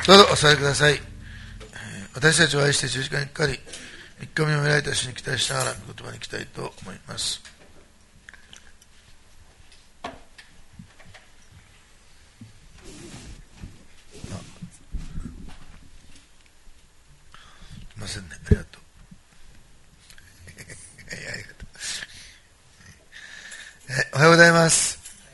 どうぞお座りください。私たちを愛して十字架にかかり、3日目を見られた主に期待しながら御言葉に行きたいと思います。すみませんね、ありがとう。ありがとう。おはようございます。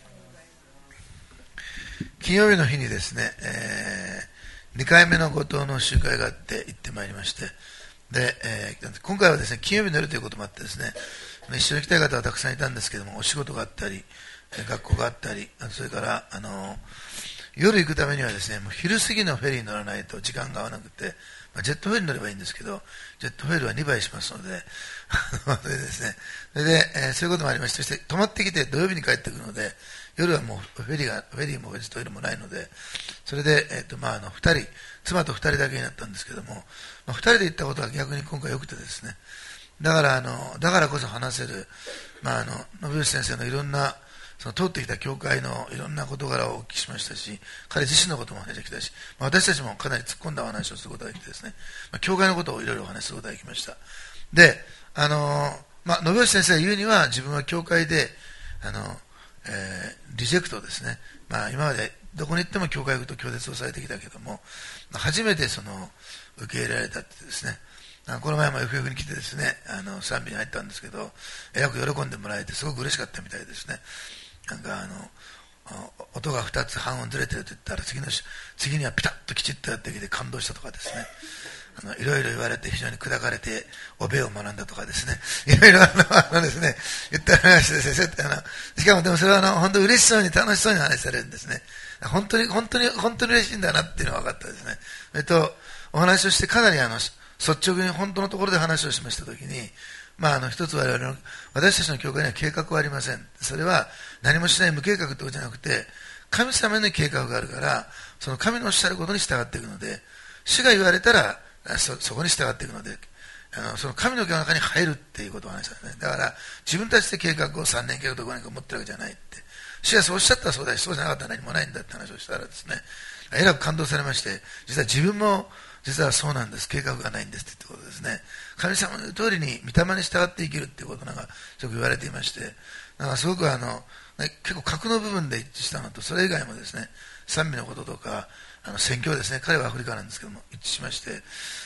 金曜日の日にですね、2回目の後藤の集会があって行ってまいりまして、で、今回はですね、金曜日の夜ということもあってですね、一緒に来たい方はたくさんいたんですけども、お仕事があったり、学校があったり、それから、夜行くためにはですね、もう昼過ぎのフェリーに乗らないと時間が合わなくて、ジェットフェリーに乗ればいいんですけど、ジェットフェリーは2倍しますので、それでですね、それで、そういうこともありまして、そして泊まってきて土曜日に帰ってくるので、夜はもうフェリーも別トイレもないので、それで、妻と2人だけになったんですけども、2人で行ったことは逆に今回良くてですね、だからこそ話せる、信吉先生のいろんな、その通ってきた教会のいろんな事柄をお聞きしましたし、彼自身のことも話してきたし、私たちもかなり突っ込んだお話をすることができてですね、教会のことをいろいろお話しすることができました。で、信吉先生が言うには、自分は教会で、リジェクトですね、今までどこに行っても教会と拒絶をされてきたけども、初めて受け入れられたってですね、この前も FF に来てですね、賛美に入ったんですけど、よく喜んでもらえてすごく嬉しかったみたいですね。音が2つ半音ずれてると言ったら次にはピタッときちっとやってきて感動したとかですね、いろいろ言われて非常に砕かれておべを学んだとかですね、いろいろですね、言ってありましてですね、しかもでもそれは本当に嬉しそうに楽しそうに話されるんですね。本当に嬉しいんだなっていうのが分かったですね。お話をしてかなり率直に本当のところで話をしましたときに、一つ私たちの教会には計画はありません。それは何もしない無計画ということじゃなくて、神様の計画があるから、その神のおっしゃることに従っていくので、主が言われたらそこに従っていくので、その神の計画の中に入るっていうことを話したんですね。だから自分たちで計画を3年計画とか5年か持ってるわけじゃないって。主がそうおっしゃったらそうだし、そうじゃなかったら何もないんだって話をしたらですね、えらく感動されまして、実は自分も実はそうなんです、計画がないんですってことですね。神様の言う通りに御霊に従って生きるっていうことがよく言われていまして、すごく結構核の部分で一致したのと、それ以外もですね、賛美のこととか、宣教ですね、彼はアフリカなんですけども、一致しまして、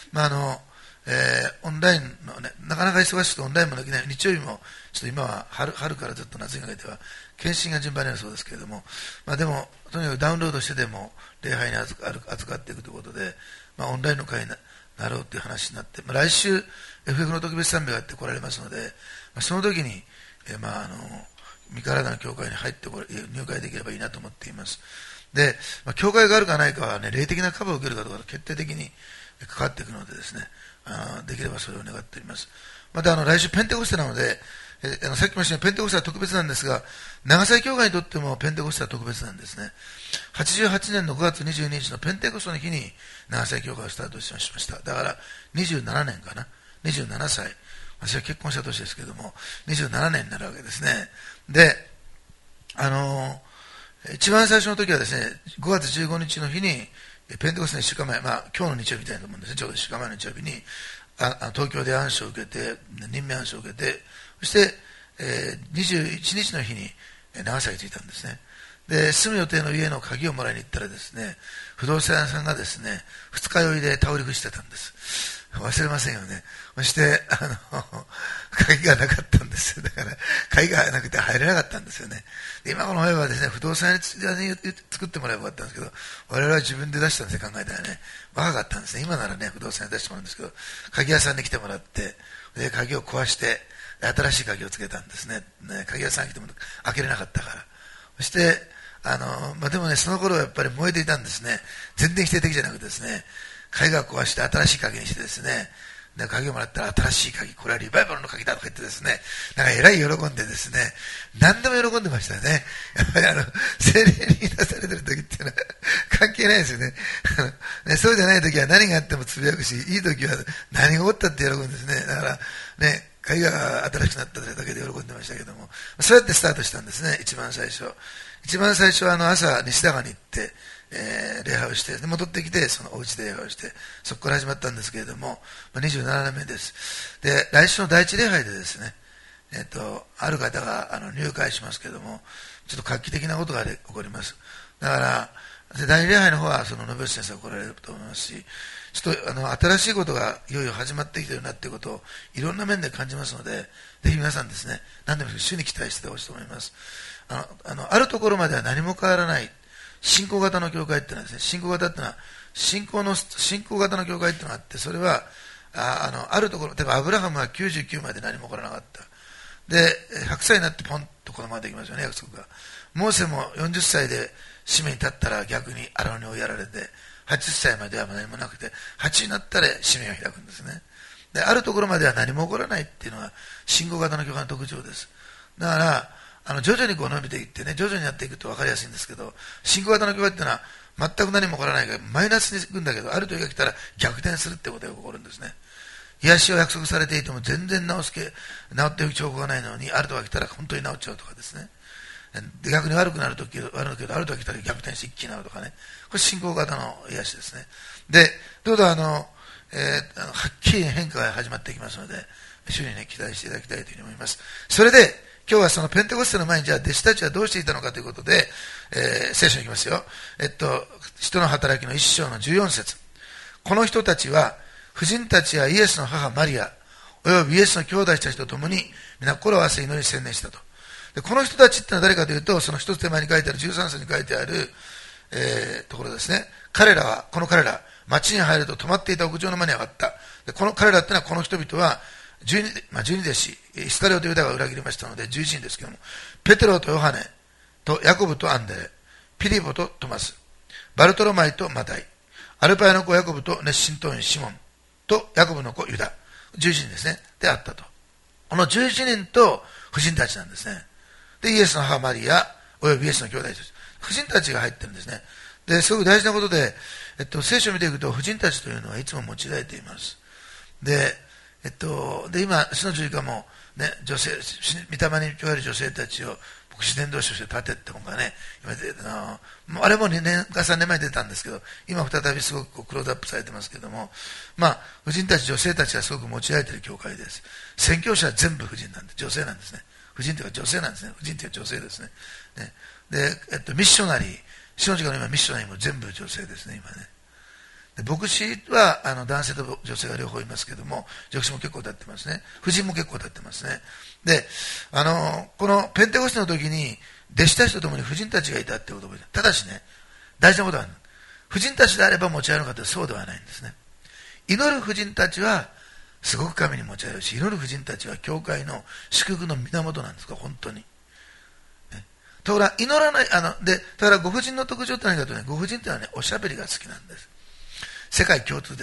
オンラインのね、なかなか忙しくてオンラインもできない、日曜日も、ちょっと今は春からずっと夏にかけては、検診が順番になるそうですけれども、でも、とにかくダウンロードしてでも、礼拝に預かっていくということで、オンラインの会になろうという話になって、来週、FF の特別賛美があって来られますので、その時に、身体の教会に入って入会できればいいなと思っています。で、教会があるかないかはね、霊的なカバーを受けるかどうかと決定的に関わっていくのでですね、できればそれを願っております。また来週ペンテコステなので、さっきも言いましたようにペンテコステは特別なんですが、長崎教会にとってもペンテコステは特別なんですね。88年の5月22日のペンテコステの日に長崎教会をスタートしました。だから27年かな、27歳。私は結婚した年ですけれども、27年になるわけですね。で、一番最初の時はですね、5月15日の日に、ペンテコステの1週間前、今日の日曜日みたいなと思うんですね、ちょうど1週間前の日曜日に、東京で暗唱を受けて、任命暗唱を受けて、そして、21日の日に長崎に着いたんですね。で、住む予定の家の鍵をもらいに行ったらですね、不動産屋さんがですね、二日酔いで倒れ伏してたんです。忘れませんよね。そして、鍵がなかったんですよ。だから、鍵がなくて入れなかったんですよね。で今この前はですね、不動産屋に作ってもらえばよかったんですけど、我々は自分で出したんですよ、考えたらね。若かったんですね。今ならね、不動産屋に出してもらうんですけど、鍵屋さんに来てもらって、で、鍵を壊して、新しい鍵をつけたんですね。鍵屋さんに来ても開けれなかったから。そして、でもね、その頃はやっぱり燃えていたんですね。全然否定的じゃなくてですね、鍵が壊して新しい鍵にしてですね、で鍵をもらったら新しい鍵、これはリバイバルの鍵だとか言ってですね、えらい喜んでですね、何でも喜んでましたよね。やっぱり精霊に出されてる時っていうのは関係ないですよね。そうじゃない時は何があってもつぶやくし、いい時は何が起こったって喜ぶんですね。だからね、鍵が新しくなっただけで喜んでましたけども、そうやってスタートしたんですね、一番最初。一番最初は朝西田川に行って、 礼拝をして、で戻ってきて、そのお家で礼拝をして、そこから始まったんですけれども、27年目です。で、来週の第一礼拝でですね、ある方が入会しますけれども、ちょっと画期的なことが起こります。だから、第二礼拝の方は、信義先生が来られると思いますし、ちょっと新しいことがいよいよ始まってきてるなっていうことをいろんな面で感じますので、ぜひ皆さんですね、何でも主に期待してほしいと思います。あるところまでは何も変わらない、信仰型の教会っていうのはですね、信仰型っていうのは、信仰型の教会っていうのがあって、それは、あるところ、例えばアブラハムは99まで何も起こらなかった。で、100歳になってポンとこのままできますよね、約束が。モーセも40歳で使命に立ったら逆に荒野に追いやられて、80歳までは何もなくて、8になったら使命を開くんですね。で、あるところまでは何も起こらないっていうのが、信仰型の教会の特徴です。だから、徐々にこう伸びていってね、徐々にやっていくと分かりやすいんですけど、信仰型の教会っていうのは、全く何も起こらないから、マイナスに行くんだけど、ある時が来たら逆転するってことが起こるんですね。癒しを約束されていても全然治っていく兆候がないのに、ある時が来たら本当に治っちゃうとかですね。で逆に悪くなるときはあるけど、ある時が来たら逆転して一気になるとかね。これ信仰型の癒しですね。で、どうぞはっきり変化が始まっていきますので、主にね、期待していただきたいというふうに思います。それで、今日はそのペンテコステの前にじゃあ弟子たちはどうしていたのかということで、聖書に行きますよ。人の働きの1章の14節。この人たちは、婦人たちやイエスの母マリア、およびイエスの兄弟たちと共に、皆心を合わせ祈りに専念したと。で、この人たちってのは誰かというと、その一つ手前に書いてある13節に書いてある、ところですね。この彼ら、町に入ると泊まっていた屋上の間に上がった。で、この彼らってのは、この人々は、十二弟子、イスカリオとユダが裏切りましたので、11人ですけども、ペテロとヨハネとヤコブとアンデレ、ピリポとトマス、バルトロマイとマタイ、アルパイの子ヤコブと熱心党員シモンとヤコブの子ユダ、11人ですね。であったと。この11人と婦人たちなんですね。で、イエスの母マリア、およびイエスの兄弟たち。婦人たちが入ってるんですね。で、すごく大事なことで、聖書を見ていくと、婦人たちというのはいつも用いられています。で、今、主の十字架も、ね、御霊に言われる女性たちを、牧師伝道師として立てって本がね、あれも2年か3年前に出たんですけど、今再びすごくクローズアップされてますけども、婦人たち、女性たちがすごく用いられている教会です。宣教師は全部婦人なんで、女性なんですね。婦人というか女性なんですね。婦人というか女性ですね。で、ミッショナリー、主の時間の今ミッショナリーも全部女性ですね、今ね。牧師は男性と女性が両方いますけども、女子も結構立ってますね。婦人も結構立ってますね。で、このペンテコステの時に、弟子たちと共に婦人たちがいたってことを覚えて、ただしね、大事なことは、婦人たちであれば持ち上げるのかというとそうではないんですね。祈る婦人たちは、すごく神に持ち上げるし、祈る婦人たちは教会の祝福の源なんですか、本当に。ところが、祈らない、だからご婦人の特徴って何かというとね、ご婦人ってのはね、おしゃべりが好きなんです。世界共通です。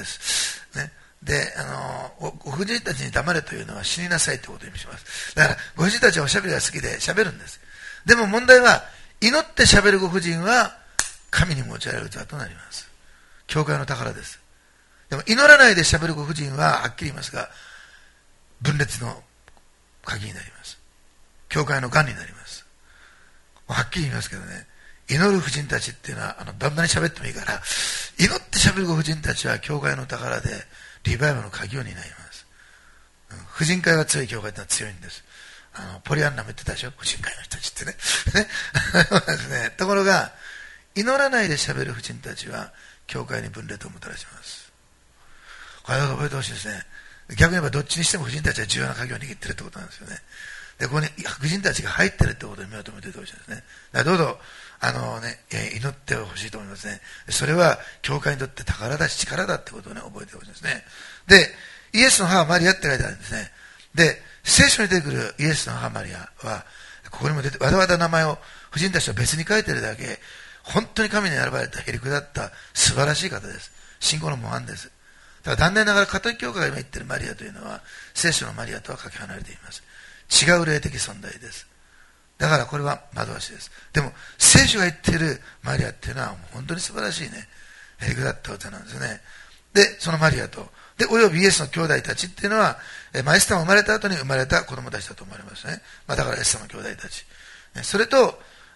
ね。で、ご婦人たちに黙れというのは死になさいということを意味します。だから、ご婦人たちはおしゃべりが好きで喋るんです。でも問題は、祈って喋るご婦人は、神に持ち上げる器となります。教会の宝です。でも、祈らないで喋るご婦人は、はっきり言いますが、分裂の鍵になります。教会の癌になります。はっきり言いますけどね、祈る婦人たちっていうのは、バンバンに喋ってもいいから、祈って喋るご婦人たちは教会の宝で、リバイバルの鍵を担います。婦人会が強い教会ってのは強いんです。ポリアンナも言ってたでしょ、婦人会の人たちってね。ですね。ところが、祈らないで喋る婦人たちは、教会に分裂をもたらします。これを覚えてほしいですね。逆に言えばどっちにしても婦人たちは重要な鍵を握ってるってことなんですよね。で、ここに婦人たちが入ってるってことに目を留めておいてほしいですね。だからどうぞ、祈ってほしいと思いますね。それは、教会にとって宝だし力だってことをね、覚えてほしいですね。で、イエスの母マリアって書いてあるんですね。で、聖書に出てくるイエスの母マリアは、ここにも出て、わざわざ名前を婦人たちと別に書いてるだけ、本当に神に選ばれた、へりくだった素晴らしい方です。信仰の模範です。だから残念ながらカトリック教会が今言ってるマリアというのは、聖書のマリアとはかけ離れています。違う霊的存在です。だからこれは惑わしです。でも、聖書が言っているマリアっていうのは本当に素晴らしいね、へりくだった歌なんですよね。で、そのマリアと、で、およびイエスの兄弟たちっていうのは、エスタが生まれた後に生まれた子供たちだと思われますね。だからエスタの兄弟たち。それと、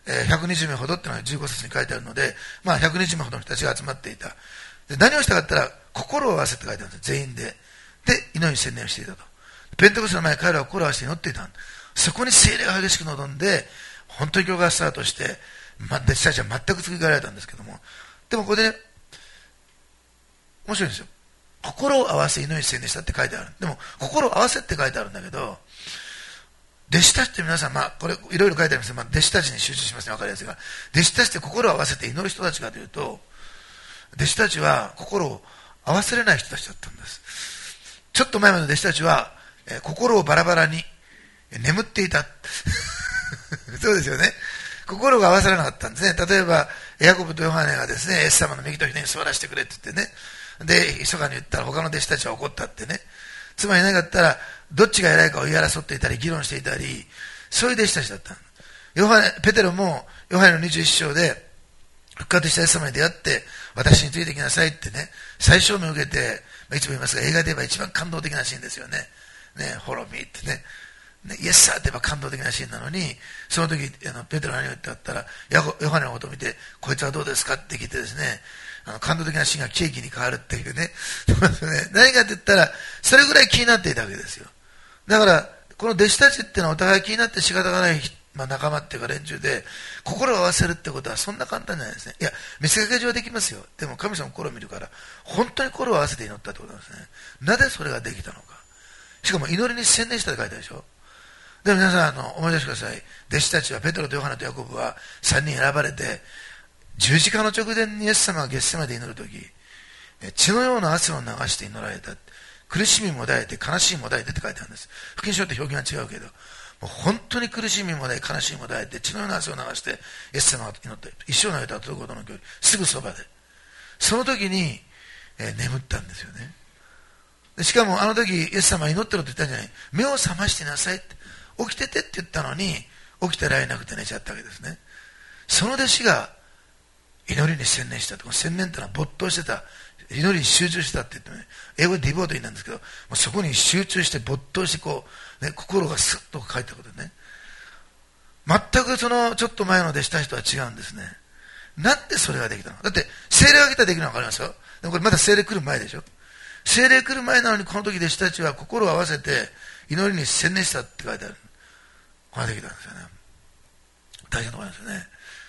120名ほどっていうのが15節に書いてあるので、120名ほどの人たちが集まっていた。で、何をしたかったら、心を合わせって書いてあるんですよ、全員で。で、祈りに専念をしていたと。ペンテコステの前に彼らは心を合わせて祈っていた。そこに聖霊が激しく望んで、本当に教会がスタートして、弟子たちは全く救いがられたんですけども、でもここでね、面白いんですよ。心を合わせ祈りに専念したって書いてある。でも、心を合わせって書いてあるんだけど、弟子たちって皆さん、これいろいろ書いてありますけど、弟子たちに集中しますね、わかりやすいから。弟子たちって心を合わせて祈る人たちかというと、弟子たちは心を合わせれない人たちだったんです。ちょっと前までの弟子たちは、心をバラバラに眠っていた。そうですよね。心が合わされなかったんですね。例えば、ヤコブとヨハネがですね、イエス様の右と左に座らせてくれって言ってね。で、密かに言ったら他の弟子たちは怒ったってね。つまり何かったら、どっちが偉いかを言い争っていたり、議論していたり、そういう弟子たちだった。ペテロも、ヨハネの21章で、復活したイエス様に出会って、私についてきなさいってね、最小名を受けて、いつも言いますが、映画で言えば一番感動的なシーンですよね。ね、フォローミーってね。イエスサーって言えば感動的なシーンなのに、その時、ペテロが何を言ってあったら、ヨハネのことを見て、こいつはどうですかって聞いてですね、感動的なシーンがケーキに変わるっていうね。何かって言ったら、それぐらい気になっていたわけですよ。だから、この弟子たちっていうのはお互い気になって仕方がない、仲間っていうか連中で、心を合わせるってことはそんな簡単じゃないですね。いや、見せかけ上はできますよ。でも神様の心を見るから、本当に心を合わせて祈ったってことなんですね。なぜそれができたのか。しかも祈りに専念したって書いてあるでしょ。でも皆さん、思い出してください。弟子たちは、ペテロとヨハネとヤコブは3人選ばれて、十字架の直前にイエス様がゲッセマネで祈るとき、血のような汗を流して祈られた。苦しみも抱いて、悲しみも抱いてって書いてあるんです。福音書って表現は違うけど、もう本当に苦しみも抱いて、悲しみも抱いて、血のような汗を流して、イエス様が祈って、一生の間は届くことの距離、すぐそばで。その時に、眠ったんですよね。でしかもあの時、イエス様は祈ってろって言ったんじゃない。目を覚ましてなさいって。起きててって言ったのに、起きてられなくて寝ちゃったわけですね。その弟子が祈りに専念したと。専念ってのは没頭してた。祈りに集中したって言ってね、英語でディボートになんですけど、もうそこに集中して没頭して心がスッと書いたことでね。全くそのちょっと前の弟子たちとは違うんですね。なんでそれができたの？だって聖霊が来たらできるのは分かりますよ。でもこれまだ聖霊来る前でしょ。聖霊来る前なのにこの時弟子たちは心を合わせて祈りに専念したって書いてある。これができたんですよね。大事なところなんですよね。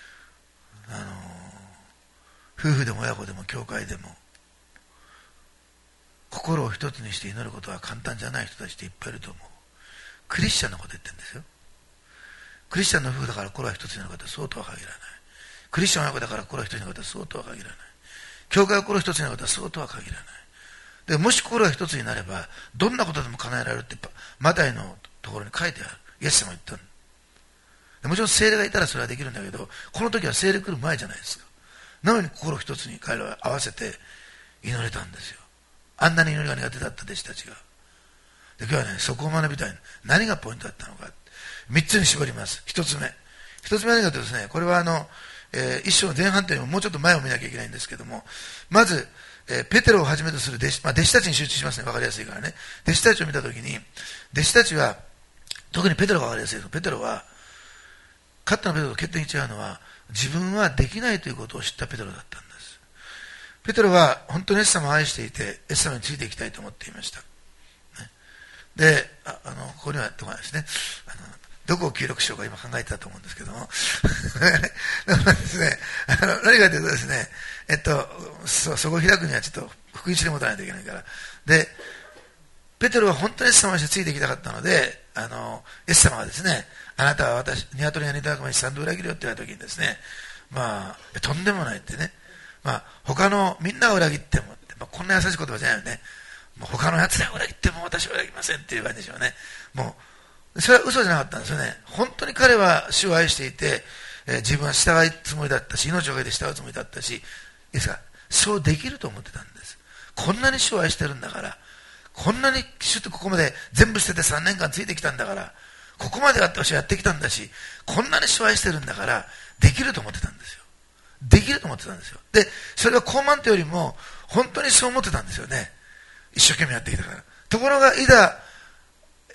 夫婦でも親子でも教会でも心を一つにして祈ることは簡単じゃない人たちっていっぱいいると思う。クリスチャンのこと言ってるんですよ。クリスチャンの夫婦だから心は一つになることはそうとは限らない。クリスチャンの親子だから心は一つになることはそうとは限らない。教会は心一つになることはそうとは限らない。でもし心が一つになればどんなことでも叶えられるってマタイのところに書いてある。イエス様言ったの。もちろん聖霊がいたらそれはできるんだけど、この時は聖霊来る前じゃないですか。なのに心一つに彼らは合わせて祈れたんですよ。あんなに祈りが苦手だった弟子たちが。で今日はね、そこを学びたい。何がポイントだったのか。3つに絞ります。1つ目。1つ目は何かというとですね、これは一章の前半というよりももうちょっと前を見なきゃいけないんですけども、まず、ペテロをはじめとする弟子、弟子たちに集中しますね。わかりやすいからね。弟子たちを見たときに、弟子たちは、特にペテロがわかりやすいです。ペテロは、勝ったのペテロと決定に違うのは、自分はできないということを知ったペテロだったんです。ペテロは本当にイエス様を愛していて、イエス様についていきたいと思っていました。で、ここにはとかですね、どこを記録しようか今考えてたと思うんですけども、だからですね、何かというとですね、そこを開くにはちょっと福音書で持たないといけないから。で、ペテロは本当にイエス様についていきたかったので、イエス様はですね、あなたは鶏が煮たくまに3度裏切るよって言われた時にですね、とんでもないってね、他のみんなを裏切ってもって、こんな優しい言葉じゃないよね。もう他のやつらを裏切っても私は裏切りませんっていう感じでしょうね。もう、それは嘘じゃなかったんですよね。本当に彼は主を愛していて、自分は従うつもりだったし、命をかけて従うつもりだったし、いいですか、そうできると思ってたんです。こんなに主を愛してるんだから、こんなに主とここまで全部捨てて3年間ついてきたんだから、ここまで私はやってきたんだし、こんなに主を愛してるんだから、できると思ってたんですよ。できると思ってたんですよ。で、それは高慢というよりも、本当にそう思ってたんですよね。一生懸命やってきたから。ところが、いざ、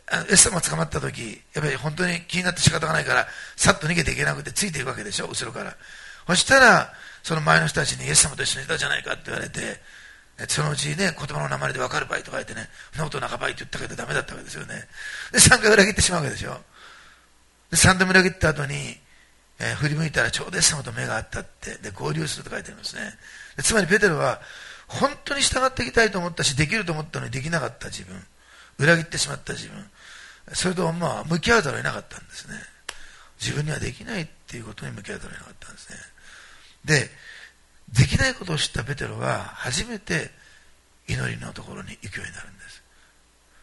イエス様が捕まった時、やっぱり本当に気になって仕方がないから、さっと逃げていけなくてついていくわけでしょ、後ろから。そしたら、その前の人たちにイエス様と一緒にいたじゃないかって言われて、そのうちね、言葉の名前で分かる場合とか言ってね、そんなこと半ばいって言ったけどダメだったわけですよね。で、3回裏切ってしまうわけでしょ。で、3度目裏切った後に、振り向いたらちょうどイエス様と目が合ったって、で、合流すると書いてありますね。で、つまりペテロは、本当に従っていきたいと思ったし、できると思ったのにできなかった自分、裏切ってしまった自分、それと向き合うざるを得なかったんですね。自分にはできないっていうことに向き合うざるを得なかったんですね。で、できないことを知ったペテロは初めて祈りのところに行くようになるんです。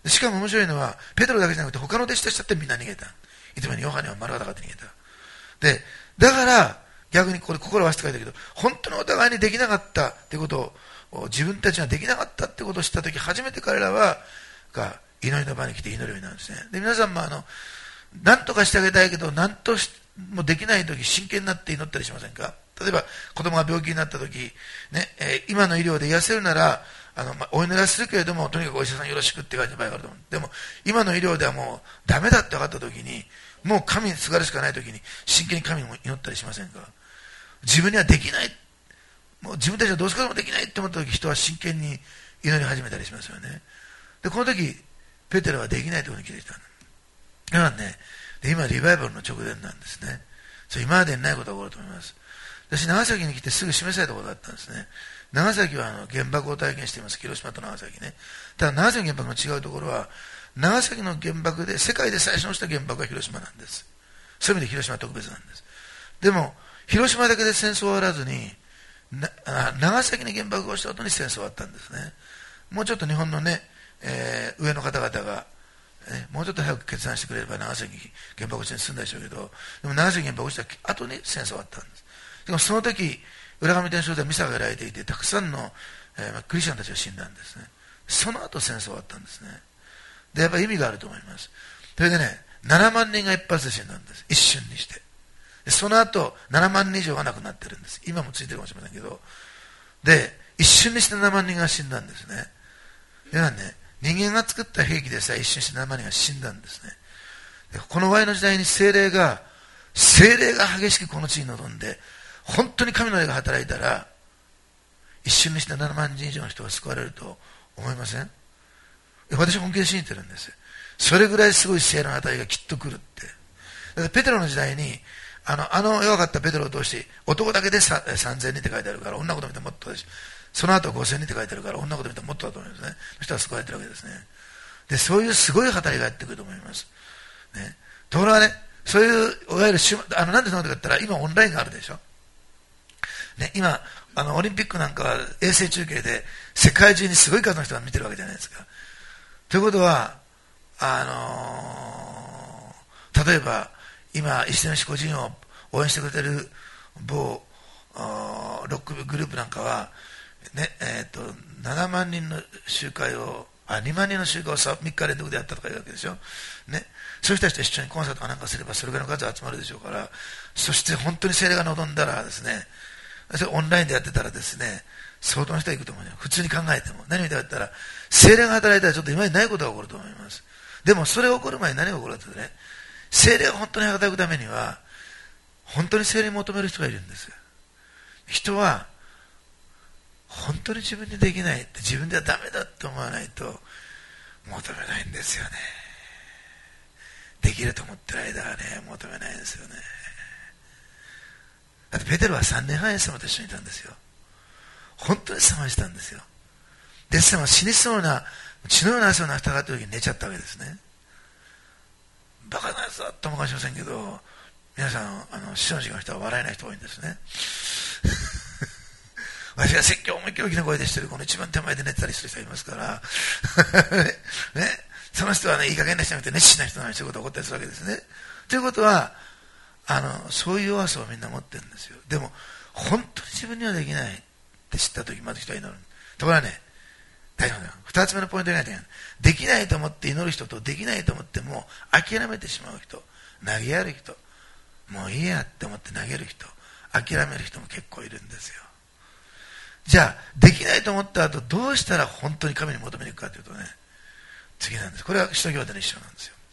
しかも面白いのは、ペテロだけじゃなくて他の弟子たちだってみんな逃げた。いつもにヨハネは丸裸で逃げた。で、だから逆にこれ心を合わせて書いたけど、本当にお互いにできなかったってことを、自分たちができなかったってことを知ったとき、初めて彼らは祈りの場に来て祈るようになるんですね。で、皆さんも何とかしてあげたいけど、何ともできないとき、真剣になって祈ったりしませんか？例えば、子供が病気になったとき、ね、今の医療で癒せるなら、お祈りはするけれども、とにかくお医者さんよろしくって言われた場合があると思う。でも、今の医療ではもうダメだって分かったときに、もう神にすがるしかないときに、真剣に神に祈ったりしませんか？自分にはできない、もう自分たちはどうすることもできないって思ったとき、人は真剣に祈り始めたりしますよね。で、この時、ペテロはできないところに気づいたんだ。だからね、今リバイバルの直前なんですね。それ今までにないことが起こると思います。私、長崎に来てすぐ示されたことがあったんですね。長崎は原爆を体験しています。広島と長崎ね。ただ長崎の原爆の違うところは、長崎の原爆で世界で最初のした原爆は広島なんです。そういう意味で広島は特別なんです。でも、広島だけで戦争は終わらずに、長崎に原爆をした後に戦争は終わったんですね。もうちょっと日本のね、上の方々が、もうちょっと早く決断してくれれば長崎原爆地に住んだでしょうけど、でも長崎原爆した後に戦争は終わったんです。でもその時、浦上天正ではミサがやられていて、たくさんの、クリスチャンたちが死んだんですね。その後戦争終わったんですね。で、やっぱり意味があると思います。それでね、7万人が一発で死んだんです。一瞬にして。でその後、7万人以上が亡くなってるんです。今もついてるかもしれませんけど。で、一瞬にして7万人が死んだんですね。ではね、人間が作った兵器でさえ一瞬にして7万人が死んだんですね。でこの終わりの時代に精霊が激しくこの地に臨んで、本当に神の霊が働いたら、一瞬にして7万人以上の人が救われると思いません？私は本気で信じてるんです。それぐらいすごい精霊の働きがきっと来るって。だからペテロの時代に、弱かったペテロを通して、男だけで3000人って書いてあるから、女の子と見てもっとだし、その後5000人って書いてあるから、女の子と見てもっとだと思いますね。そしたら救われてるわけですね。で、そういうすごい働きがやってくると思います。ね。ところがね、そういう、いわゆるなんでそんなことかって言ったら、今オンラインがあるでしょ。ね、今、オリンピックなんかは衛星中継で世界中にすごい数の人が見てるわけじゃないですか。ということは、例えば、今、石野個人を応援してくれてる某ロックグループなんかは、ね、7万人の集会を、2万人の集会を3日連続でやったとかいうわけでしょ。ね。そういう人たちと一緒にコンサートかなんかすればそれぐらいの数集まるでしょうから、そして本当に精霊が望んだらですね、それオンラインでやってたらですね、相当の人が行くと思うよ。普通に考えても。何みたいだったら、精霊が働いたらちょっと今までないことが起こると思います。でもそれが起こる前に何が起こるかというとね、精霊が本当に働くためには、本当に精霊に求める人がいるんです。人は、本当に自分にできないって、自分ではダメだって思わないと、求めないんですよね。できると思ってる間はね、求めないんですよね。だってペテロは3年半イエス様と一緒にいたんですよ。本当に冷ましたんですよ。で、イエス様は死にそうな、血のような汗を流したかった時に寝ちゃったわけですね。バカなやつだと思うかもしれませんけど、皆さん、死の時間の人は笑えない人が多いんですね。私が説教思いっきり大きな声でしてる、この一番手前で寝てたりする人がいますから、ね、その人はね、いい加減な人じゃなくて熱心な人なのにそういうことが起こったりするわけですね。ということは、そういう弱さをみんな持ってるんですよ。でも、本当に自分にはできないって知ったとき、まず人は祈る。ところがね、大丈夫だよ。二つ目のポイントになってる。できないと思って祈る人と、できないと思っても諦めてしまう人、投げやる人、もういいやって思って投げる人、諦める人も結構いるんですよ。じゃあ、できないと思った後、どうしたら本当に神に求めに行くかというとね、次なんです。これは使徒行伝の一章なんですよ。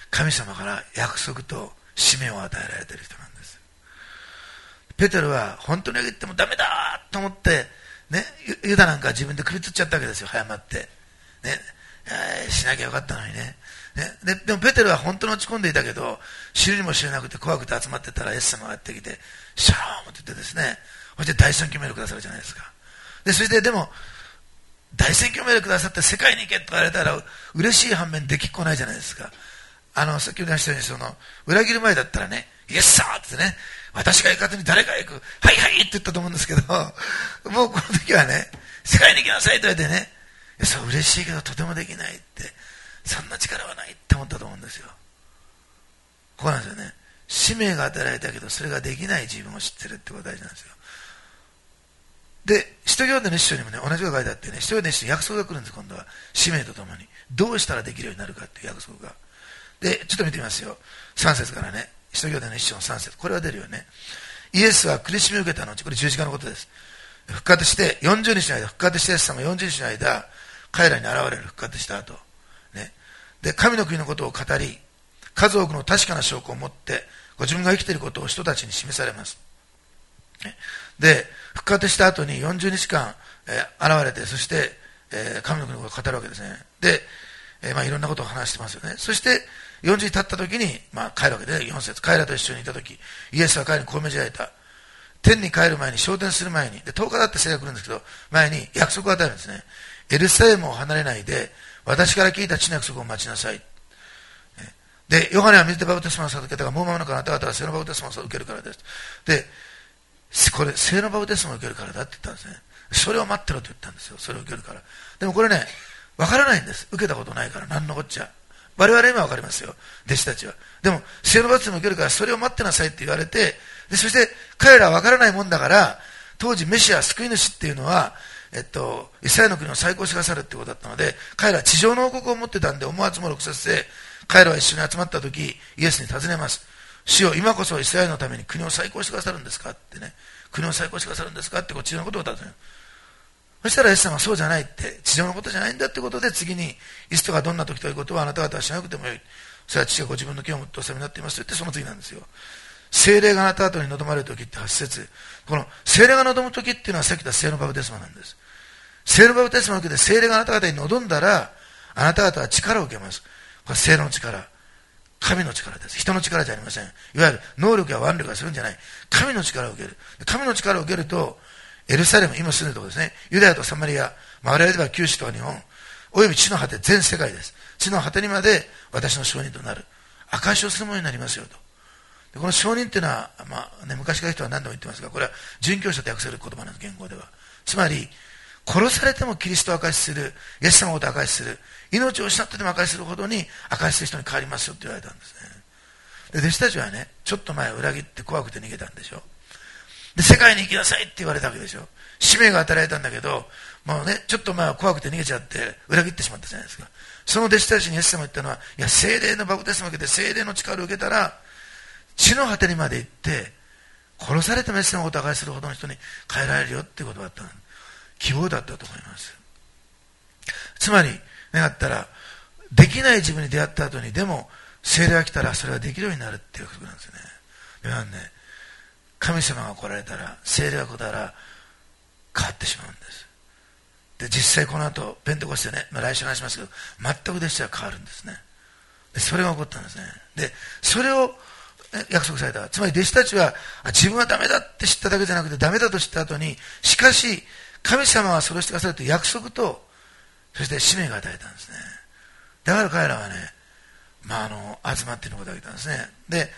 神様から約束と使命を与えられている人なんです。ペテロは本当に言ってもダメだと思って、ね、ユダなんか自分で首つっちゃったわけですよ、早まって。ね、しなきゃよかったのにね。でもペテロは本当に落ち込んでいたけど、知るにも知れなくて怖くて集まってたらイエス様がやってきて、シャロームって言ってですね、そして大宣教メールくださるじゃないですか。で、そしてでも、大宣教メールくださって世界に行けと言われたら嬉しい反面できっこないじゃないですか。さっき言いましたように、裏切る前だったらね、イエスサーってね、私が行かずに誰が行く、はいはいって言ったと思うんですけど、もうこの時はね、世界に行きなさいと言われてね、そう嬉しいけどとてもできないって、そんな力はないって思ったと思うんですよ。ここなんですよね。使命が与えられたけど、それができない自分を知ってるってことが大事なんですよ。で、使徒行伝の一章にもね、同じことが書いてあってね、使徒行伝の一章に約束が来るんです、今度は。使命とともに。どうしたらできるようになるかっていう約束が。で、ちょっと見てみますよ。3節からね、使徒行伝の一章の3節。これは出るよね。イエスは苦しみを受けた後、これ十字架のことです。復活して、40日の間、復活してイエス様40日の間、彼らに現れる復活した後。ね。で、神の国のことを語り、数多くの確かな証拠を持って、ご自分が生きていることを人たちに示されます。で、復活した後に40日間、現れて、そして、神の国のことを語るわけですね。で、いろんなことを話してますよね。そして、40日経った時に、帰るわけで、4節。彼らと一緒にいた時、イエスは彼にこう命じられた。天に帰る前に、昇天する前に、で、10日だって聖が来るんですけど、前に約束を与えるんですね。エルサレムを離れないで、私から聞いた地の約束を待ちなさい。で、ヨハネは水でバプテスマを授けたが、もう間もなくあなた方は聖のバプテスマを受けるからです。で、これ、聖のバプテスマを受けるからだって言ったんですね。それを待ってろと言ったんですよ。それを受けるから。でもこれね、わからないんです。受けたことないから、何のこっちゃ。我々今わかりますよ。弟子たちは。でも、聖のバプテスマを受けるから、それを待ってなさいって言われて、で、そして彼らはわからないもんだから、当時メシア、救い主っていうのは、イスラエルの国を再興してくださるってことだったので、彼らは地上の王国を持ってたんで、思わずも6節で、彼らは一緒に集まった時、イエスに尋ねます。主よ、今こそイスラエルのために国を再興してくださるんですかってね。国を再興してくださるんですかって地上のことを尋ねる。そしたらイエス様はそうじゃないって、地上のことじゃないんだってことで、次に、いつとかどんな時ということはあなた方はしなくてもよい。それは父がご自分の気を持ってお世話になっていますと言って、その次なんですよ。聖霊があなた方に望まれる時って8節。この聖霊が望む時っていうのはさっき言った聖のバプテスマなんです。聖のバプテスマを受けて聖霊があなた方に望んだら、あなた方は力を受けます。これ聖霊の力。神の力です。人の力じゃありません。いわゆる能力や腕力がするんじゃない。神の力を受ける。神の力を受けると、エルサレム、今住んでるところですね。ユダヤとサマリア、我々では九州とか日本、および地の果て、全世界です。地の果てにまで私の証人となる。証しをするものになりますよと。でこの証人っていうのは、昔から人は何度も言ってますが、これは殉教者と訳せる言葉なんです、言語では。つまり、殺されてもキリストを証しする、イエス様のことを証しする、命を失ってでも証しするほどに証しする人に変わりますよって言われたんですね。で、弟子たちはね、ちょっと前裏切って怖くて逃げたんでしょ。で、世界に行きなさいって言われたわけでしょ。使命が与えられたんだけど、もうね、ちょっと前は怖くて逃げちゃって裏切ってしまったじゃないですか。その弟子たちにイエス様が言ったのは、いや、聖霊のバプテスマを受けて、聖霊の力を受けたら、地の果てにまで行って、殺されてもイエス様のことを証しするほどの人に変えられるよっていうことだったの。希望だったと思います。つまり、願ったら、できない自分に出会った後に、でも、聖霊が来たら、それができるようになるっていうことなんですよね。皆さんね、神様が来られたら、聖霊が来たら、変わってしまうんです。で、実際この後、ペンテコステね、来週話しますけど、全く弟子は変わるんですね。で、それが起こったんですね。で、それを約束された。つまり弟子たちは、自分はダメだって知っただけじゃなくて、ダメだと知った後に、しかし、神様はそれをしてくださるという約束と、そして使命が与えたんですね。だから彼らはね、集まっていることができたんですね。で、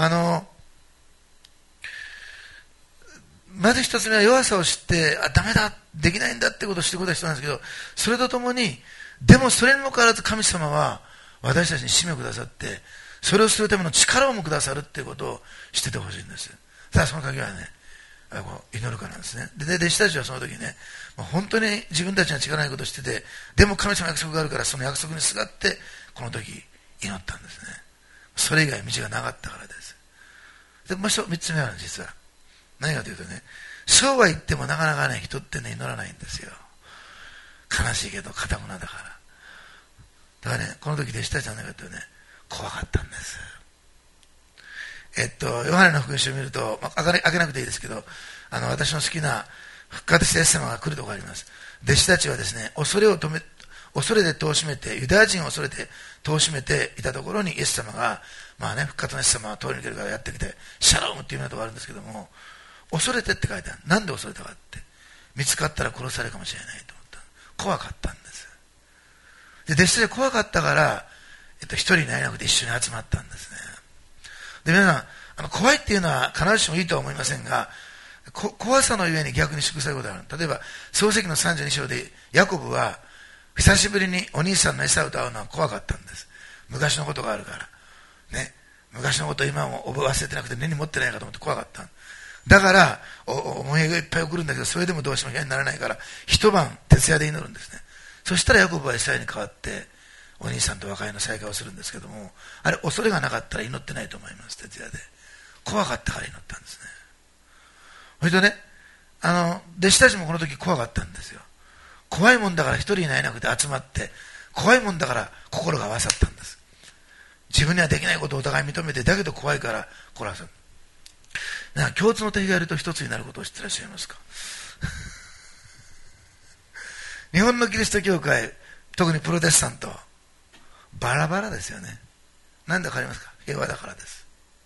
まず一つ目は弱さを知って、ダメだ、できないんだってことを知ることが必要なんですけど、それとともに、でもそれにもかかわらず神様は私たちに使命をくださって、それをするための力をもくださるっていうことを知っててほしいんです。ただその鍵はね、祈るからなんですね。で、弟子たちはその時ね、本当に自分たちが力ないことを知ってて、でも神様の約束があるから、その約束にすがって、この時祈ったんですね。それ以外道がなかったからです。で、もう三つ目は実は、何かというとね、そうは言ってもなかなかね、人ってね、祈らないんですよ。悲しいけど、堅くなだから。だからね、この時弟子たちは何かというとね、 怖かったんです。ヨハネの福音書を見ると、開けなくていいですけど、私の好きな復活したイエス様が来るところがあります。弟子たちはですね、恐れで戸を閉めて、ユダヤ人を恐れて戸を閉めていたところにイエス様が、復活のイエス様が通り抜けるからやってきて、シャロームっていうようなところがあるんですけども、恐れてって書いてある。なんで恐れたかって。見つかったら殺されるかもしれないと思った。怖かったんです。で、弟子たち怖かったから、一人になれなくて一緒に集まったんですね。で、皆さん、怖いっていうのは必ずしもいいとは思いませんが、怖さのゆえに逆に祝福されることがある。例えば、創世記の32章で、ヤコブは、久しぶりにお兄さんのエサウと会うのは怖かったんです。昔のことがあるから。ね。昔のことを今も忘れてなくて根に持ってないかと思って怖かった。だから、思いがいっぱい送るんだけど、それでもどうしても嫌にならないから、一晩徹夜で祈るんですね。そしたらヤコブはイスラエルに変わって、お兄さんと和解の再会をするんですけども、あれ、恐れがなかったら祈ってないと思います、徹夜で。怖かったから祈ったんですね。それとね、弟子たちもこの時怖かったんですよ。怖いもんだから一人いないなくて集まって、怖いもんだから心が合わさったんです。自分にはできないことをお互い認めて、だけど怖いから心合わさる。共通の敵がいると一つになることを知ってらっしゃいますか？日本のキリスト教会、特にプロテスタント、バラバラですよね。なんでわかりますか？平和だからです。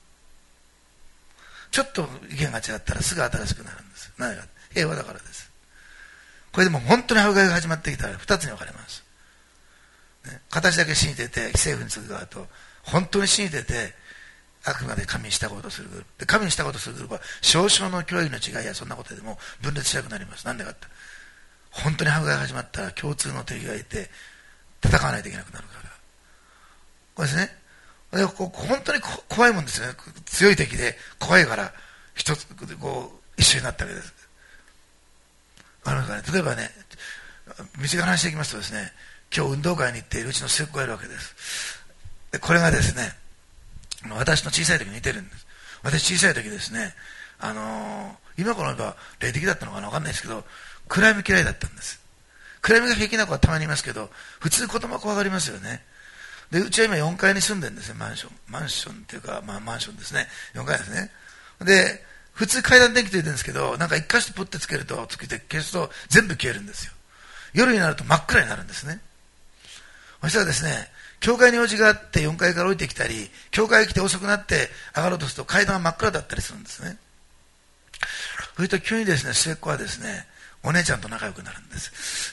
ちょっと意見が違ったらすぐ新しくなるんです。なぜか？平和だからです。これでも本当に迫害が始まってきたら二つに分かれます。ね、形だけ信じてて、政府につく側と、本当に信じてて、あくまで神に従おうとするグループ。で、神に従おうとするグループは、少々の教育の違いやそんなことでも分裂しなくなります。なんでかって。本当に迫害が始まったら共通の敵がいて、戦わないといけなくなるから。これですね。で本当に怖いもんですよね。強い敵で怖いから一つ一緒になったわけです。わかりますかね。例えばね、道が話していきますとですね、今日運動会に行っているうちの末っ子がいるわけです。でこれがですね、私の小さい時に似てるんです。私小さい時ですね、今から言えば霊的だったのかなわかんないですけど、暗闇嫌いだったんです。暗闇が平気な子はたまにいますけど、普通子供は怖がりますよね。で、うちは今4階に住んでるんですね、マンションっていうか、マンションですね。4階ですね。で、普通階段電気ついてるんですけど、なんか一箇所ポッてつけて消すと全部消えるんですよ。夜になると真っ暗になるんですね。そしたらですね、教会に用事があって4階から降りてきたり、教会に来て遅くなって上がろうとすると階段は真っ暗だったりするんですね。それと急にですね、末っ子はですね、お姉ちゃんと仲良くなるんです。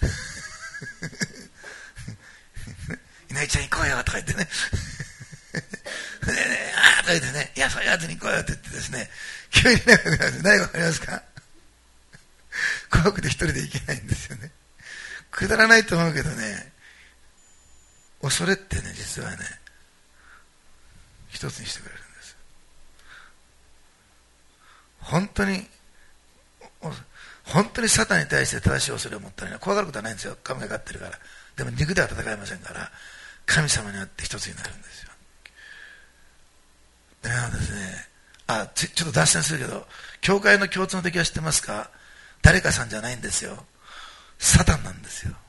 稲井ちゃん行こうよとか言ってね。ねえねえ、ああとか言ってね、いや、そういうやつに行こうよって言ってですね、急に仲良くなるんです。何がわかりますか？怖くて一人で行けないんですよね。くだらないと思うけどね、恐れってね、実はね、一つにしてくれるんです。本当にサタンに対して正しい恐れを持ったら、ね、怖がることはないんですよ。神が勝ってるから。でも肉では戦えませんから、神様にあって一つになるんですよ。でですね、ちょっと脱線するけど、教会の共通の敵は知ってますか？誰かさんじゃないんですよ。サタンなんですよ。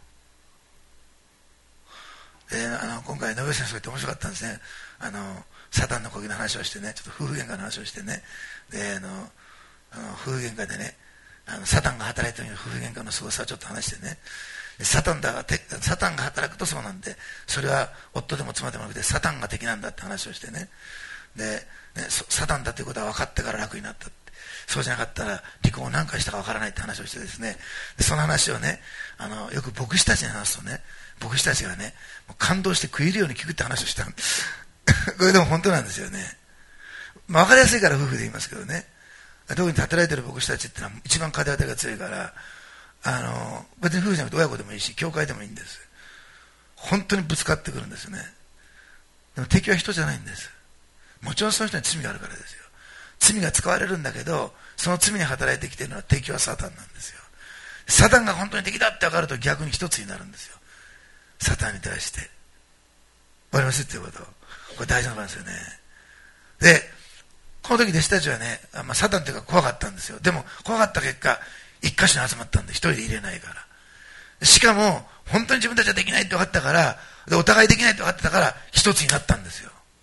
で、今回、野上先生が言って面白かったんですね。サタンの講義の話をしてね、ちょっと夫婦喧嘩の話をしてね、で、夫婦喧嘩でね、サタンが働いてる夫婦喧嘩の凄さをちょっと話してね、サタンが働くとそうなんで、それは夫でも妻でもなくてサタンが敵なんだって話をしてね、で、サタンだということは分かってから楽になったって、そうじゃなかったら離婚を何回したか分からないって話をしてですね、でその話をね、よく牧師たちに話すとね、牧師たちがね、もう感動して食い入るように聞くって話をしたこれでも本当なんですよね。分かりやすいから夫婦で言いますけどね、特に働いてる牧師たちってのは一番風当たりが強いから、別に夫婦じゃなくて親子でもいいし、教会でもいいんです。本当にぶつかってくるんですよね。でも敵は人じゃないんです。もちろんその人に罪があるからですよ。罪が使われるんだけど、その罪に働いてきているのは敵はサタンなんですよ。サタンが本当に敵だって分かると逆に一つになるんですよ。サタンに対して。わかりますっていうこと。これ大事なことなんですよね。で、この時弟子たちはね、サタンっていうか怖かったんですよ。でも怖かった結果、一箇所に集まったんで、一人で入れないから。しかも、本当に自分たちはできないって分かったから、でお互いできないって分かってたから、一つになったんですよ。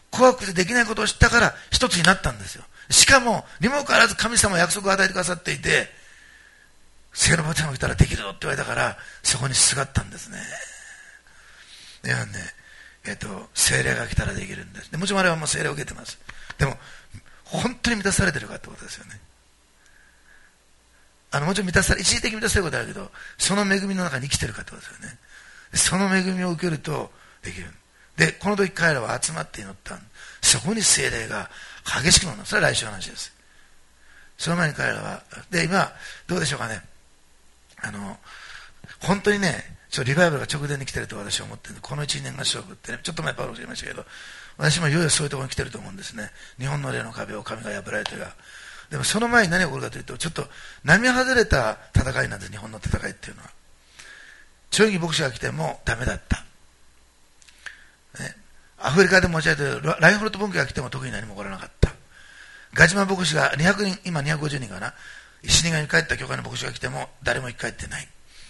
怖くてできないことを知ったから一つになったんですよ。しかもにもかかわらず神様は約束を与えてくださっていて、聖のバプテスマが来たらできるよって言われたから、そこにすがったんですね。ではね、聖霊が来たらできるんです。でもちろん我々はもう聖霊を受けてます。でも本当に満たされてるかってことですよね。もちろん一時的に満たされることあるけど、その恵みの中に生きてるかってことですよね。その恵みを受けるとできる。で、この時彼らは集まって祈った。そこに聖霊が激しくなるの。それは来週の話です。その前に彼らは、で、今、どうでしょうかね。本当にね、リバイバルが直前に来てると私は思ってるんで、この1年が勝負ってね、ちょっと前パウロが言いましたけど、私もいよいよそういうところに来てると思うんですね。日本の霊の壁を神が破られてが。でもその前に何が起こるかというと、ちょっと並外れた戦いなんです、日本の戦いっていうのは。長義牧師が来てもダメだった。ね、アフリカで持ち上げてるラインホルト文家が来ても特に何も起こらなかった。ガジマ牧師が200人、今250人かな、死神に帰った教会の牧師が来ても誰も生き返ってない。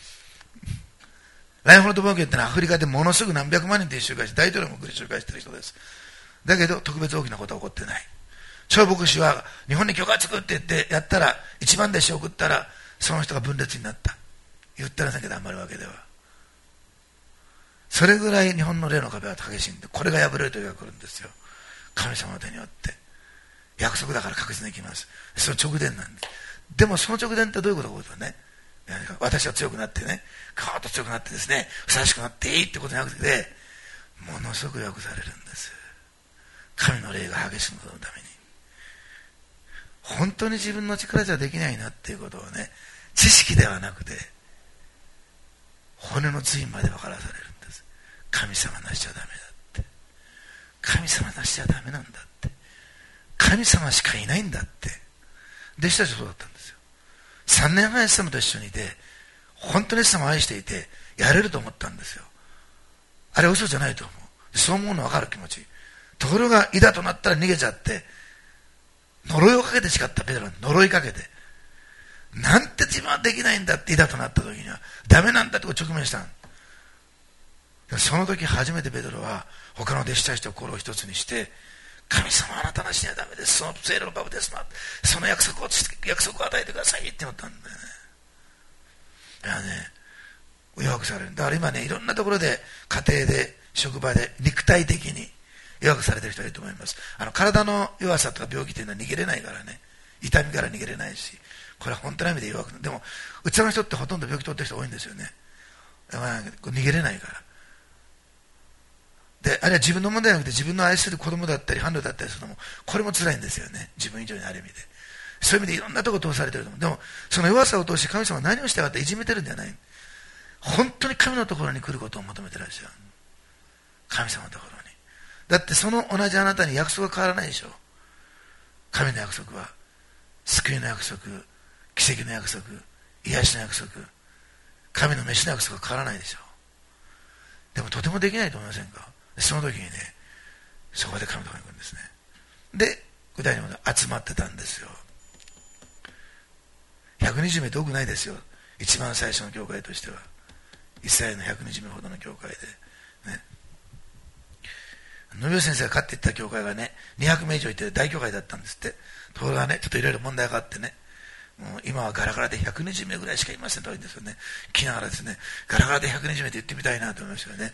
ラインホルト文家ってのはアフリカでものすごく何百万人で集会して、大統領も来る集会してる人です。だけど特別大きなことは起こってない。長牧師は日本に教会作って言ってやったら、一番弟子を送ったらその人が分裂になった。言ったらだけで余るわけでは。それぐらい日本の霊の壁は激しいんで、これが破れる時が来るんですよ。神様の手によって。約束だから確実に行きます。その直前なんです。でもその直前ってどういうことかというとね、私は強くなってね、カーッと強くなってですね、ふさわしくなっていいってことじゃなくて、ものすごく良くされるんです。神の霊が激しく戻るために。本当に自分の力じゃできないなっていうことをね、知識ではなくて、骨の髄まで分からされるんです。神様なしちゃダメだって。神様なしちゃダメなんだって。神様しかいないんだって。弟子たちはそうだったんですよ。3年半イエス様と一緒にいて、本当にイエス様を愛していて、やれると思ったんですよ。あれ嘘じゃないと思う。そう思うの分かる気持ち。ところが、いざとなったら逃げちゃって、呪いをかけて誓ったペテロに呪いかけて、なんて自分はできないんだっていざとなった時には、ダメなんだって直面したん。その時初めてペテロは、他の弟子たちと心を一つにして、神様あなたなしにはダメです。その聖霊のバプテスマ、その約束を与えてくださいって言ったんだよね。いやね、弱くされる。だから今ね、いろんなところで、家庭で、職場で、肉体的に弱くされてる人がいると思います。体の弱さとか病気っていうのは逃げれないからね。痛みから逃げれないし、これは本当の意味で弱くない。でも、うちの人ってほとんど病気取ってる人多いんですよね。逃げれないから。で、あるいは自分の問題じゃなくて自分の愛する子供だったり伴侶だったりするのも、これも辛いんですよね。自分以上にある意味で。そういう意味でいろんなところ通されてると思う。でも、その弱さを通して神様は何をしたかっていじめてるんじゃない。本当に神のところに来ることを求めてらっしゃる。神様のところに。だってその同じあなたに約束が変わらないでしょ。神の約束は、救いの約束、奇跡の約束、癒しの約束、神の飯の約束が変わらないでしょ。でもとてもできないと思いませんか。その時にね、そこで神のところに行くんですね。で、具体的に集まってたんですよ。120名って多くないですよ。一番最初の教会としては。イスラエルの120名ほどの教会で。ね。野辺先生が勝っていった教会がね、200名以上いて大教会だったんですって。ところがね、ちょっといろいろ問題があってね、もう今はガラガラで120名ぐらいしかいませんと言うんですよね。来ながらですね、ガラガラで120名って言ってみたいなと思いましたよね。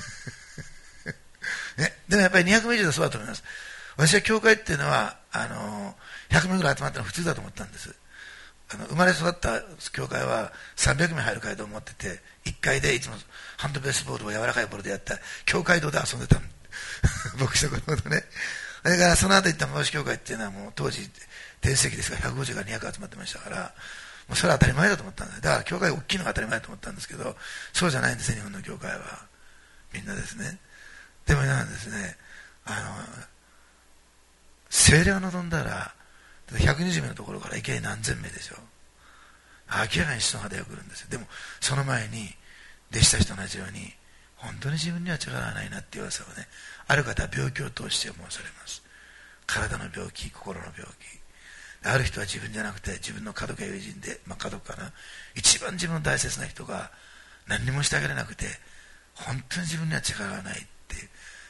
ね、でもやっぱり200名以上でそうだと思います。私は教会っていうのは、100名ぐらい集まったのが普通だと思ったんです。生まれ育った教会は300名入る会と思ってて、1階でいつもハンドベースボールを柔らかいボールでやった教会堂で遊んでた牧師の子供とね。それからその後行った牧師教会っていうのはもう当時全盛期ですが150から200集まってましたから、もうそれは当たり前だと思ったんです。だから教会大きいのが当たり前だと思ったんですけど、そうじゃないんですね、日本の教会は。みんなですね。でもなんですね、聖霊が望んだら、120名のところからいきなり何千名でしょ。明らかに人が出てくるんですよ。でも、その前に、弟子たちと同じように、本当に自分には力がないなっていう噂をね、ある方は病気を通して申されます。体の病気、心の病気。ある人は自分じゃなくて、自分の家族や友人で、家族かな、一番自分の大切な人が何にもしてあげれなくて、本当に自分には力がないっていう。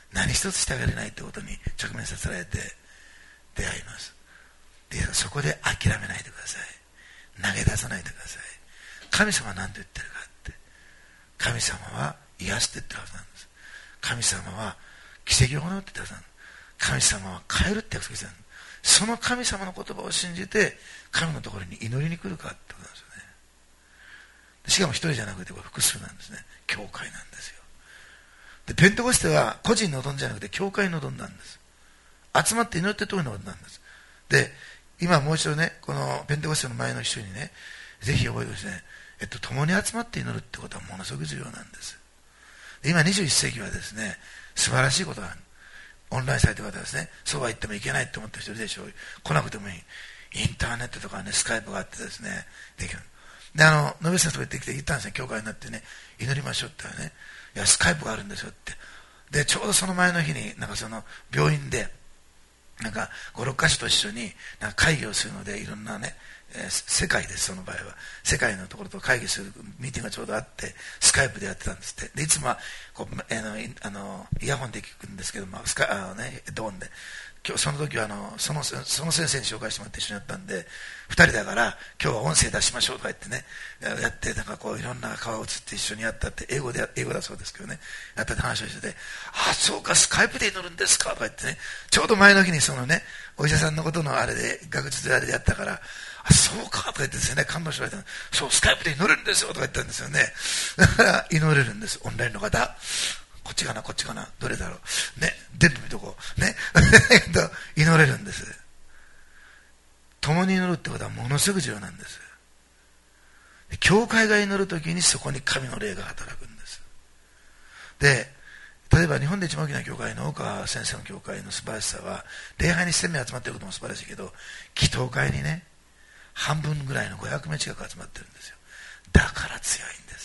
何一つしてあげれないということに直面させられて出会います。で、そこで諦めないでください。投げ出さないでください。神様は何と言ってるかって、神様は癒してって言ってるはずなんです。神様は奇跡を行うって言ってるはずなんです。神様は変えるって約束してるんです。その神様の言葉を信じて神のところに祈りに来るかってことなんですよね。しかも一人じゃなくてこれ複数なんですね。教会なんですよ。でペンテコステは個人の踊んじゃなくて教会の踊んなんです。集まって祈って通りの踊んなんです。で今もう一度ね、このペンテコステの前の人にね、ぜひ覚えてほしいね、共に集まって祈るってことはものすごく重要なんです。で今21世紀はですね、素晴らしいことがある。オンラインサイトがですね、そうは言ってもいけないって思ってる人いるでしょう。来なくてもいい。インターネットとかね、スカイプがあってですね、できる。で、野辺先生が言ってきて言ったんですね、教会になってね、祈りましょうって言ったらね、いや、スカイプがあるんですよって。で、ちょうどその前の日に、なんかその病院で、なんか5、6箇所と一緒になんか会議をするので、いろんなね、世界です、その場合は。世界のところと会議するミーティングがちょうどあって、スカイプでやってたんですって。で、いつもはこうイヤホンで聞くんですけども、ヘッドホンで。今日その時はその先生に紹介してもらって一緒にやったんで、2人だから今日は音声出しましょうとか言ってね、やって、なんかこういろんな顔を映って一緒にやったって、英語だそうですけどね、やったって話をしてて、あ、そうか、スカイプで祈るんですかとか言ってね、ちょうど前の日にそのね、お医者さんのことのあれで、学術であれでやったから、あ、そうかとか言ってですね、感動して言われた。そう、スカイプで祈れるんですよとか言ったんですよね。だから祈れるんです、オンラインの方。こっちかな、こっちかな、どれだろう。ね、全部見とこう。ね。祈れるんです。共に祈るってことはものすごく重要なんです。教会が祈るときにそこに神の霊が働くんです。で、例えば日本で一番大きな教会の大川先生の教会の素晴らしさは、礼拝に1000名集まっていることも素晴らしいけど、祈祷会にね、半分ぐらいの500名近く集まってるんですよ。だから強いんです。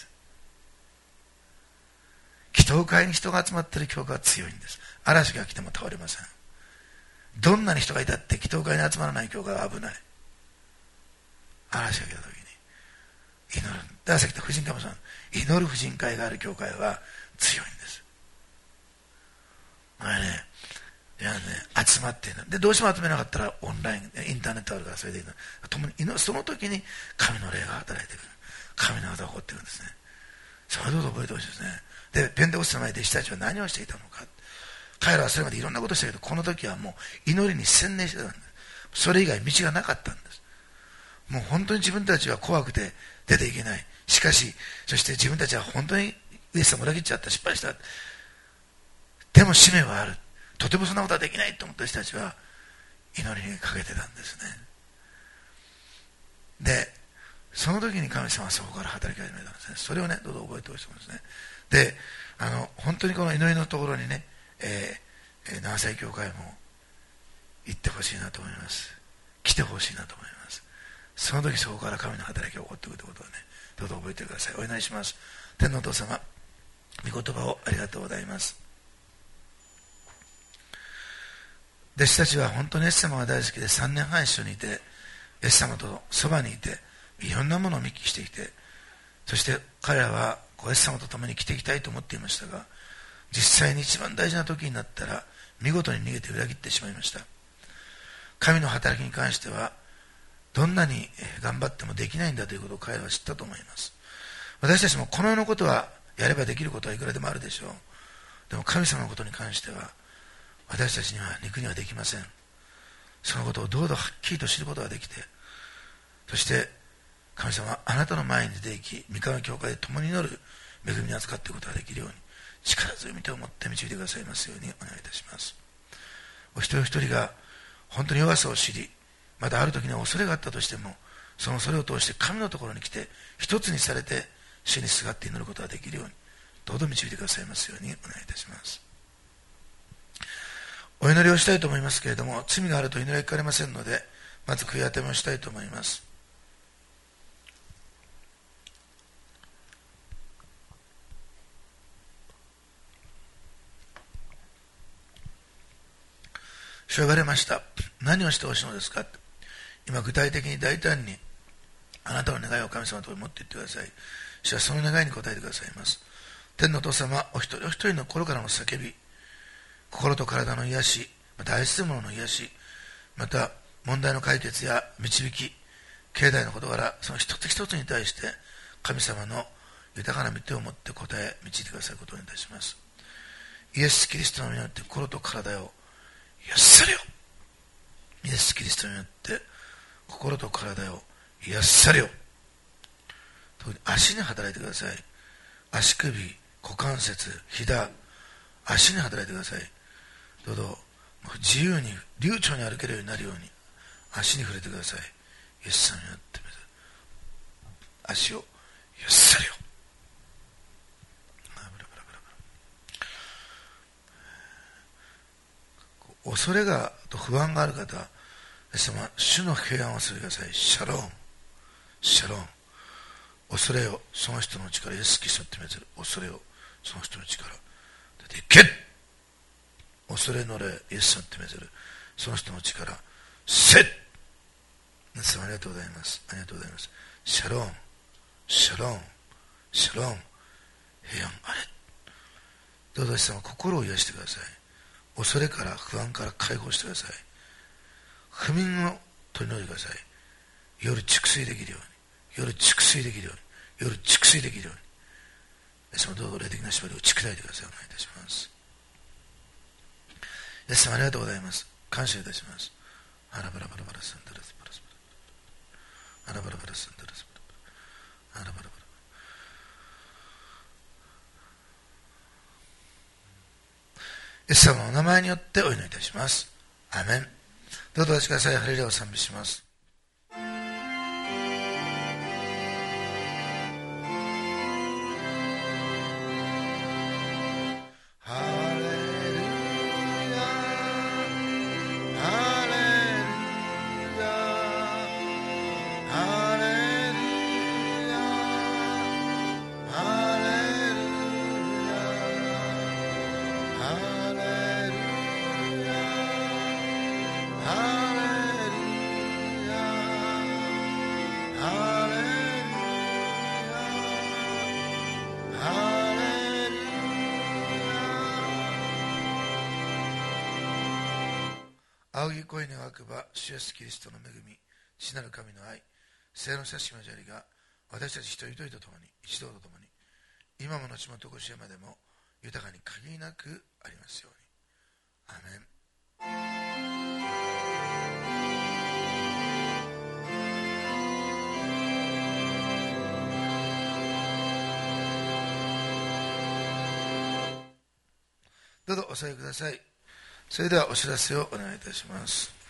祈祷会に人が集まっている教会は強いんです。嵐が来ても倒れません。どんなに人がいたって祈祷会に集まらない教会は危ない。嵐が来た時に祈る。だからさっき言った婦人会もそうなんです。祈る婦人会がある教会は強いんです。いやね、集まっている。で、どうしても集めなかったらオンライン、インターネットあるからそれで祈る。共に祈る。その時に神の霊が働いてくる。神の技が起こってくるんですね。それどうぞ覚えてほしいですね。で、ペンテコステの前で弟子たちは何をしていたのか。彼らはそれまでいろんなことをしたけど、この時はもう祈りに専念してたんです。それ以外道がなかったんです。もう本当に自分たちは怖くて出ていけない。しかし、そして自分たちは本当にイエス様を裏切っちゃった、失敗した。でも使命はある。とてもそんなことはできないと思った人たちは祈りにかけてたんですね。で、その時に神様はそこから働き始めたんですね。それをね、どうぞ覚えてほしいと思いますね。で、本当にこの祈りのところにね、南西教会も行ってほしいなと思います。来てほしいなと思います。その時そこから神の働きが起こってくるということをね、どうぞ覚えてください。お祈りします。天のお父様、御言葉をありがとうございます。弟子たちは本当にイエス様が大好きで3年半一緒にいて、イエス様とそばにいて、いろんなものを見聞きしてきて、そして彼らはイエス様と共に来ていきたいと思っていましたが、実際に一番大事な時になったら見事に逃げて裏切ってしまいました。神の働きに関してはどんなに頑張ってもできないんだということを彼らは知ったと思います。私たちもこの世のことはやればできることはいくらでもあるでしょう。でも神様のことに関しては私たちには肉にはできません。そのことをどうぞはっきりと知ることができて、そして神様はあなたの前に出て行き、御顔の教会で共に祈る恵みに扱っていくことができるように、力強い御手を持って導いてくださいますようにお願いいたします。お一人お一人が本当に弱さを知り、またある時には恐れがあったとしても、その恐れを通して神のところに来て一つにされて主にすがって祈ることができるように、どうぞ導いてくださいますようにお願いいたします。お祈りをしたいと思いますけれども、罪があると祈りが聞かれませんので、まず悔い改めをしたいと思います。主は言われました。何をしてほしいのですか。今具体的に大胆にあなたの願いを神様のところに持っていってください。主はその願いに応えてくださいます。天のお父様、お一人お一人の心からの叫び、 心と体の癒し、また愛する者の癒し、また問題の解決や導き、境内の事柄、その一つ一つに対して神様の豊かな御手を持って答え導いてくださることにいたします。イエス・キリストの身によって心と体を癒されよ。イエス・キリストによって心と体を癒されよ。特に足に働いてください。足首、股関節、膝、足に働いてください。どうぞ自由に流暢に歩けるようになるように足に触れてください。イエス様によって足を癒されよ。恐れがと不安がある方、イエス様、主の平安をするください。シャローン、シャローン。恐れをその人の力、イエス・キリストに命ずる。恐れをその人の力、出ていけ。恐れの霊、イエス様に命ずる。その人の力、せっ。皆様ありがとうございます。ありがとうございます。シャローン、シャローン、シャローン。平安あれ。どうぞイエス様、心を癒してください。恐れから不安から解放してください。不眠を取り除いてください。夜蓄水できるように、夜蓄水できるように、夜蓄水できるように、イエス様どうぞ霊的な縛りを打ち砕いてください。お願いいたします。イエス様ありがとうございます。感謝いたします。アラバラバラバラサンダラスパラスパラアラバラバラサンダラスパラアラバラバラ。イエス様のお名前によってお祈りいたします。アーメン。どうぞお立ちください。ハレルヤを賛美します。仰ぎ声に湧くば、主イエスキリストの恵み、父なる神の愛、聖の親しき交わりが、私たち一人一人と共に、一同と共に、今も後もとこしえまでも、豊かに限りなくありますように。アーメン。どうぞお座りください。それではお知らせをお願いいたします。